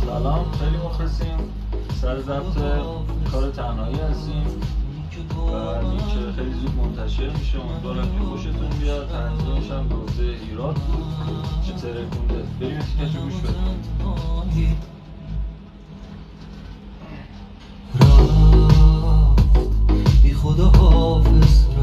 سلام، خیلی مخلصیم. سر ضبط کار تنهایی هستیم و لینک خیلی زود منتشر میشه. امیدوارم که خوشتون بیاد. تنظیمش هم به عهده ایراد چه ترکونده. بریم تیکش رو گوش بدیم. بی خدا حافظ